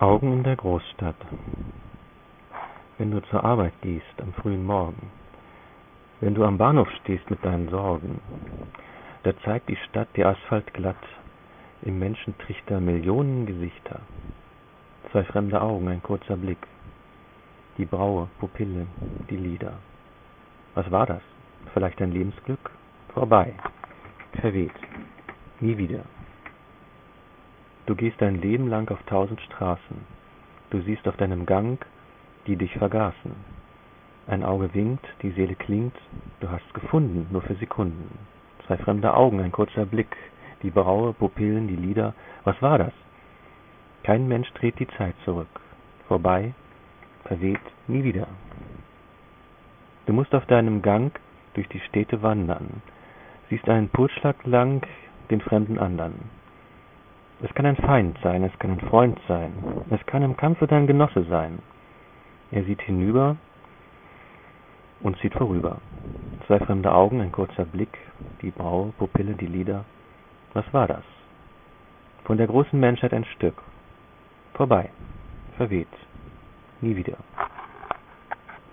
Augen in der Großstadt. Wenn du zur Arbeit gehst am frühen Morgen, wenn du am Bahnhof stehst mit deinen Sorgen, da zeigt die Stadt dir Asphalt glatt, im Menschentrichter Millionen Gesichter. Zwei fremde Augen, ein kurzer Blick, die Braue, Pupille, die Lider. Was war das? Vielleicht ein Lebensglück? Vorbei, verweht, nie wieder. Du gehst dein Leben lang auf 1000 Straßen. Du siehst auf deinem Gang, die dich vergaßen. Ein Auge winkt, die Seele klingt, du hast gefunden, nur für Sekunden. Zwei fremde Augen, ein kurzer Blick, die Braue, Pupillen, die Lider. Was war das? Kein Mensch dreht die Zeit zurück. Vorbei, verweht, nie wieder. Du musst auf deinem Gang durch die Städte wandern, siehst einen Pulsschlag lang den fremden andern. Es kann ein Feind sein, es kann ein Freund sein, es kann im Kampfe dein Genosse sein. Er sieht hinüber und zieht vorüber. Zwei fremde Augen, ein kurzer Blick, die Braue, Pupille, die Lider. Was war das? Von der großen Menschheit ein Stück. Vorbei, verweht, nie wieder.